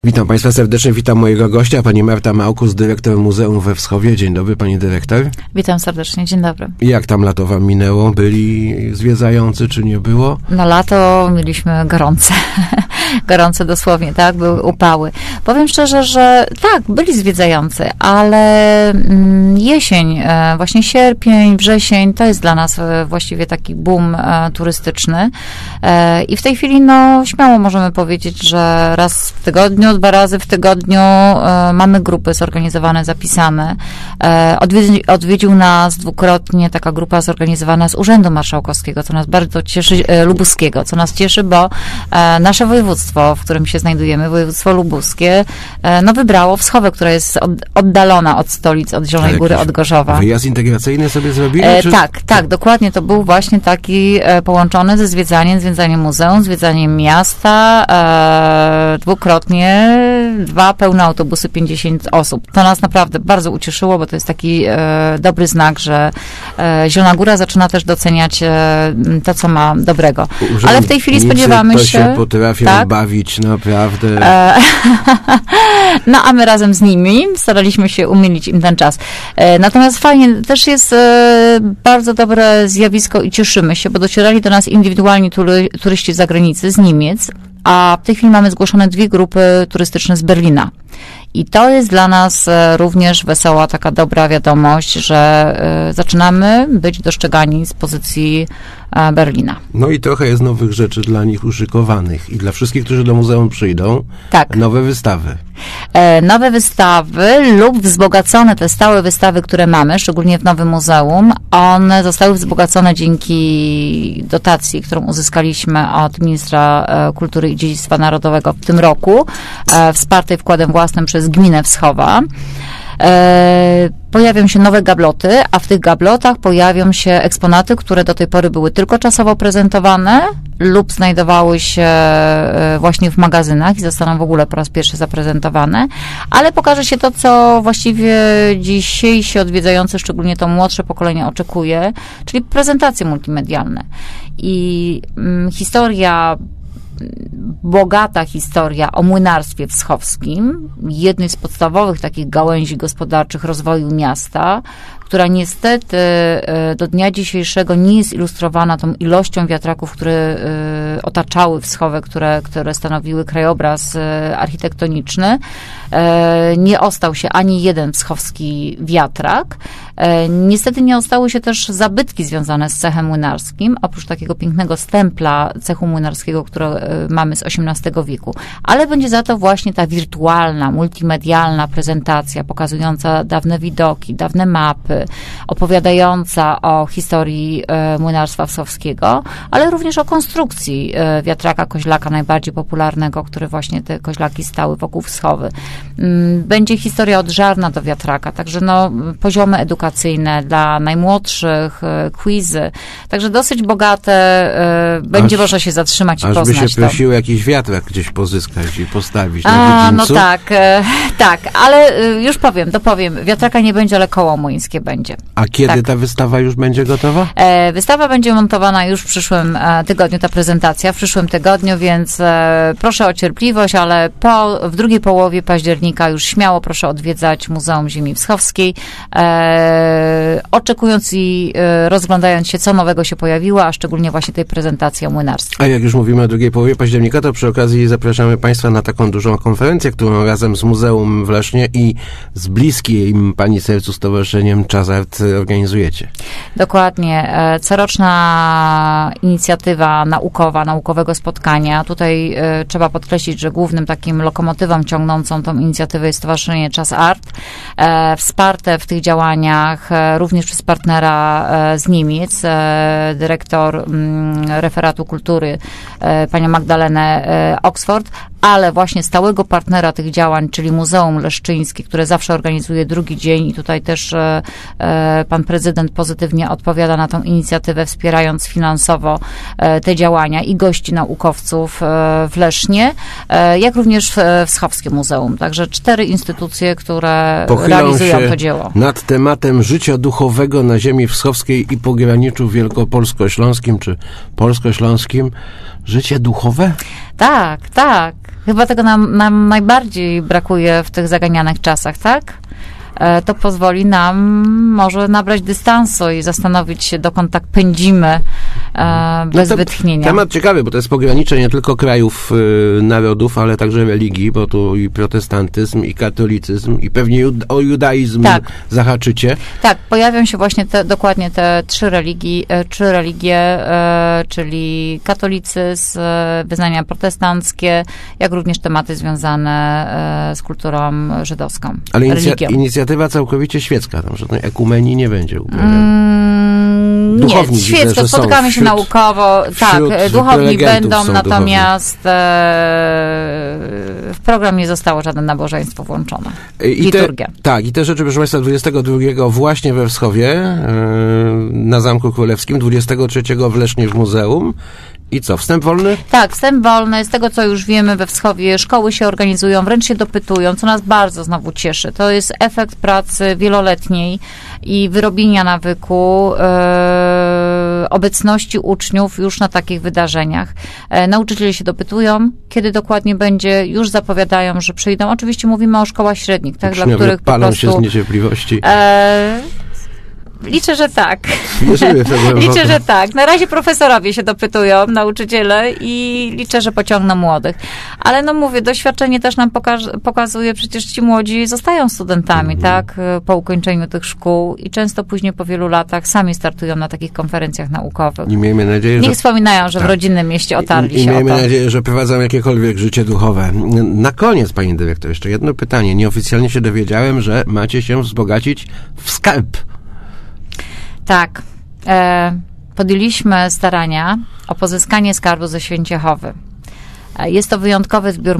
Witam Państwa serdecznie, witam mojego gościa, pani Marta Małkus, dyrektor Muzeum we Wschowie. Dzień dobry, pani dyrektor. Witam serdecznie, dzień dobry. Jak tam lato wam minęło? Byli zwiedzający, czy nie było? No lato mieliśmy gorące, gorące dosłownie, tak, były upały. Powiem szczerze, że tak, byli zwiedzający, ale jesień, właśnie sierpień, wrzesień, to jest dla nas właściwie taki boom turystyczny i w tej chwili, no, śmiało możemy powiedzieć, że raz w tygodniu, 2 razy w tygodniu mamy grupy zorganizowane, zapisane. Odwiedził nas dwukrotnie taka grupa zorganizowana z Urzędu Marszałkowskiego, co nas bardzo cieszy, lubuskiego, co nas cieszy, bo nasze województwo, w którym się znajdujemy, województwo lubuskie, no wybrało Wschowę, która jest oddalona od stolic, od Zielonej Góry, od Gorzowa. Wyjazd integracyjny sobie zrobili? Tak, dokładnie. To był właśnie taki połączony ze zwiedzaniem muzeum, zwiedzaniem miasta, dwukrotnie 2 pełne autobusy, 50 osób. To nas naprawdę bardzo ucieszyło, bo to jest taki dobry znak, że Zielona Góra zaczyna też doceniać to, co ma dobrego. Ale w tej chwili spodziewamy się potrafią bawić naprawdę. No, a my razem z nimi staraliśmy się umilić im ten czas. Natomiast fajnie, też jest bardzo dobre zjawisko i cieszymy się, bo docierali do nas indywidualni turyści z zagranicy, z Niemiec, a w tej chwili mamy zgłoszone 2 grupy turystyczne z Berlina. I to jest dla nas również wesoła, taka dobra wiadomość, że zaczynamy być dostrzegani z pozycji Berlina. No i trochę jest nowych rzeczy dla nich uszykowanych i dla wszystkich, którzy do muzeum przyjdą. Tak. Nowe wystawy. Nowe wystawy lub wzbogacone te stałe wystawy, które mamy, szczególnie w nowym muzeum, one zostały wzbogacone dzięki dotacji, którą uzyskaliśmy od ministra kultury i dziedzictwa narodowego w tym roku, wspartej wkładem własnym przez gminę Wschowa. Pojawią się nowe gabloty, a w tych gablotach pojawią się eksponaty, które do tej pory były tylko czasowo prezentowane lub znajdowały się właśnie w magazynach i zostaną w ogóle po raz pierwszy zaprezentowane, ale pokaże się to, co właściwie dzisiejsi odwiedzający, szczególnie to młodsze pokolenie, oczekuje, czyli prezentacje multimedialne. I bogata historia o młynarstwie wschowskim, jednej z podstawowych takich gałęzi gospodarczych rozwoju miasta, która niestety do dnia dzisiejszego nie jest ilustrowana tą ilością wiatraków, które otaczały Wschowę, które stanowiły krajobraz architektoniczny. Nie ostał się ani jeden wschowski wiatrak. Niestety nie ostały się też zabytki związane z cechem młynarskim, oprócz takiego pięknego stempla cechu młynarskiego, które mamy z XVIII wieku. Ale będzie za to właśnie ta wirtualna, multimedialna prezentacja, pokazująca dawne widoki, dawne mapy, opowiadająca o historii młynarstwa wschowskiego, ale również o konstrukcji wiatraka koźlaka, najbardziej popularnego, który właśnie te koźlaki stały wokół Wschowy. Będzie historia od żarna do wiatraka, także no, poziomy edukacyjne dla najmłodszych, quizy, także dosyć bogate, będzie można się zatrzymać i poznać to. Aż by się prosiło jakiś wiatrak gdzieś pozyskać i postawić na dziedzińcu. No tak, ale już dopowiem, wiatraka nie będzie, ale koło młyńskie będzie. A kiedy ta wystawa już będzie gotowa? Wystawa będzie montowana już w przyszłym tygodniu, ta prezentacja w przyszłym tygodniu, więc proszę o cierpliwość, ale w drugiej połowie października już śmiało proszę odwiedzać Muzeum Ziemi Wschowskiej, oczekując i rozglądając się, co nowego się pojawiło, a szczególnie właśnie tej prezentacji o młynarstwie. A jak już mówimy o drugiej połowie października, to przy okazji zapraszamy Państwa na taką dużą konferencję, którą razem z Muzeum w Lesznie i z bliskim Pani sercu Stowarzyszeniem Czasart organizujecie. Dokładnie. Coroczna inicjatywa naukowego spotkania. Tutaj trzeba podkreślić, że głównym takim lokomotywą ciągnącą tą inicjatywę jest Stowarzyszenie Czasart, wsparte w tych działaniach również przez partnera z Niemiec, dyrektor referatu kultury, panią Magdalenę Oxford, ale właśnie stałego partnera tych działań, czyli Muzeum Leszczyńskie, które zawsze organizuje drugi dzień i tutaj też pan prezydent pozytywnie odpowiada na tą inicjatywę, wspierając finansowo te działania i gości naukowców w Lesznie, jak również Wschowskie Muzeum. Także 4 instytucje, które realizują to dzieło. Nad tematem życia duchowego na ziemi wschowskiej i pograniczu wielkopolsko-śląskim czy polsko-śląskim. Życie duchowe? Tak. Chyba tego nam najbardziej brakuje w tych zaganianych czasach, tak? To pozwoli nam może nabrać dystansu i zastanowić się, dokąd tak pędzimy bez wytchnienia. Temat ciekawy, bo to jest pogranicze nie tylko krajów, narodów, ale także religii, bo tu i protestantyzm, i katolicyzm, i pewnie o judaizm zahaczycie. Tak, pojawią się właśnie dokładnie te trzy religie, czyli katolicyzm, wyznania protestanckie, jak również tematy związane z kulturą żydowską. Ale inicjatywa całkowicie świecka, tam żadnej ekumenii nie będzie. Nie, świecko, spotykamy się naukowo, tak, duchowni będą, natomiast w program nie zostało żadne nabożeństwo włączone. Liturgia. I te rzeczy, proszę Państwa, 22 właśnie we Wschowie, na Zamku Królewskim, 23 w Lesznie w Muzeum. I co, wstęp wolny? Tak, wstęp wolny. Z tego, co już wiemy we Wschowie, szkoły się organizują, wręcz się dopytują, co nas bardzo znowu cieszy. To jest efekt pracy wieloletniej i wyrobienia nawyku, obecności uczniów już na takich wydarzeniach. Nauczyciele się dopytują, kiedy dokładnie będzie, już zapowiadają, że przyjdą. Oczywiście mówimy o szkołach średnich, tak, dla których palą po prostu się z niecierpliwości. Liczę, że tak. Liczę, że tak. Na razie profesorowie się dopytują, nauczyciele i liczę, że pociągną młodych. Ale no mówię, doświadczenie też nam pokazuje, przecież ci młodzi zostają studentami, tak, po ukończeniu tych szkół i często później po wielu latach sami startują na takich konferencjach naukowych. I miejmy nadzieję, Niech wspominają, że w rodzinnym mieście otarli się o to. I miejmy nadzieję, że prowadzą jakiekolwiek życie duchowe. Na koniec, pani dyrektor, jeszcze jedno pytanie. Nieoficjalnie się dowiedziałem, że macie się wzbogacić w skarb. Tak. Podjęliśmy starania o pozyskanie skarbu ze Święciechowy. Jest to wyjątkowy zbiór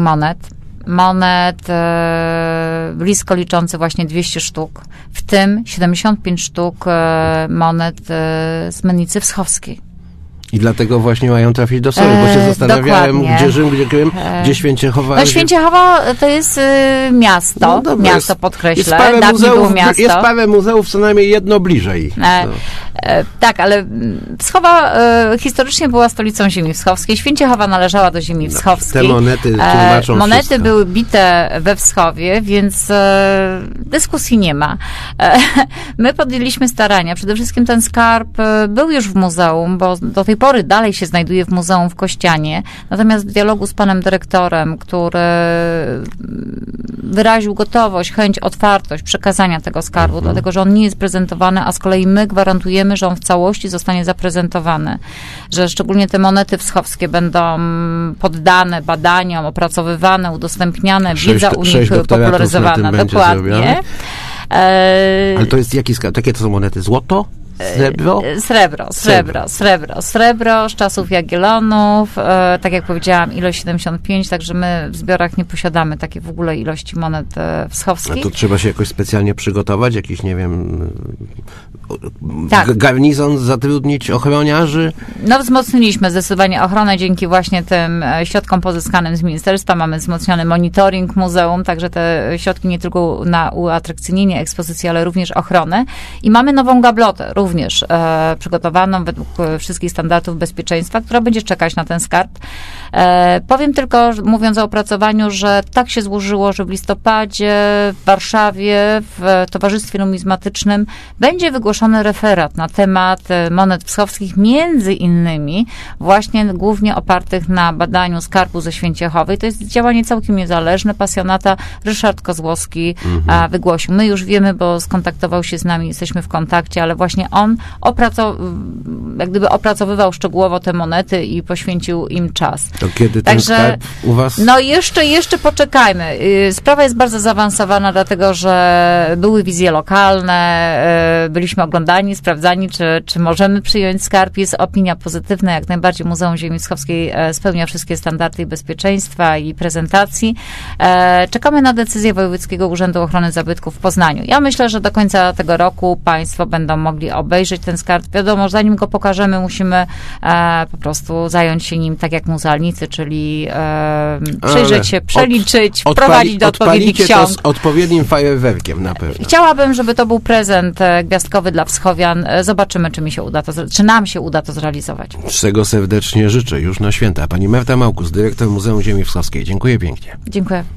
monet blisko liczący właśnie 200 sztuk, w tym 75 sztuk monet z mennicy wschowskiej. I dlatego właśnie mają trafić do Sory, bo się zastanawiałem, dokładnie. Gdzie Rzym, gdzie Krym, gdzie Święciechowa. No Święciechowa to jest miasto, miasto podkreślę, dawniej było miasto. Jest parę muzeów, co najmniej jedno bliżej. Tak, ale Wschowa historycznie była stolicą ziemi wschowskiej. Święciechowa należała do ziemi wschowskiej. Te monety tłumaczą monety wszystko. były bite we Wschowie, więc dyskusji nie ma. My podjęliśmy starania. Przede wszystkim ten skarb był już w muzeum, bo do tej pory dalej się znajduje w muzeum w Kościanie. Natomiast w dialogu z panem dyrektorem, który wyraził gotowość, chęć, otwartość przekazania tego skarbu, dlatego że on nie jest prezentowany, a z kolei my gwarantujemy, że on w całości zostanie zaprezentowany. Że szczególnie te monety wschowskie będą poddane badaniom, opracowywane, udostępniane, wiedza u nich popularyzowana. Dokładnie. Ale to jest jaki skarb? Takie to są monety? Złoto? Srebro z czasów Jagiellonów, tak jak powiedziałam, ilość 75, także my w zbiorach nie posiadamy takiej w ogóle ilości monet wschowskich. A to trzeba się jakoś specjalnie przygotować, jakiś, nie wiem, garnizon zatrudnić, ochroniarzy? No wzmocniliśmy zdecydowanie ochronę dzięki właśnie tym środkom pozyskanym z ministerstwa. Mamy wzmocniony monitoring muzeum, także te środki nie tylko na uatrakcyjnienie ekspozycji, ale również ochronę. I mamy nową gablotę, również przygotowaną według wszystkich standardów bezpieczeństwa, która będzie czekać na ten skarb. Powiem tylko, mówiąc o opracowaniu, że tak się złożyło, że w listopadzie w Warszawie w Towarzystwie Numizmatycznym będzie wygłoszony referat na temat monet wschowskich, między innymi właśnie głównie opartych na badaniu skarbu ze Święciechowej. To jest działanie całkiem niezależne. Pasjonata Ryszard Kozłowski wygłosił. My już wiemy, bo skontaktował się z nami, jesteśmy w kontakcie, ale właśnie on jak gdyby opracowywał szczegółowo te monety i poświęcił im czas. To kiedy ten skarb u was? No jeszcze poczekajmy. Sprawa jest bardzo zaawansowana, dlatego że były wizje lokalne, byliśmy oglądani, sprawdzani, czy możemy przyjąć skarb. Jest opinia pozytywna, jak najbardziej Muzeum Ziemi Wschowskiej spełnia wszystkie standardy bezpieczeństwa i prezentacji. Czekamy na decyzję Wojewódzkiego Urzędu Ochrony Zabytków w Poznaniu. Ja myślę, że do końca tego roku państwo będą mogli obejrzeć ten skarb. Wiadomo, zanim go pokażemy, musimy po prostu zająć się nim tak jak muzealnicy, czyli przejrzeć się, przeliczyć, wprowadzić do odpowiednich ksiąg. To z odpowiednim fajerwerkiem na pewno. Chciałabym, żeby to był prezent gwiazdkowy ciekawy dla wschowian. Zobaczymy, czy nam się uda to zrealizować. Czego serdecznie życzę już na święta. Pani Marta Małkus, dyrektor Muzeum Ziemi Wschodniej. Dziękuję pięknie. Dziękuję.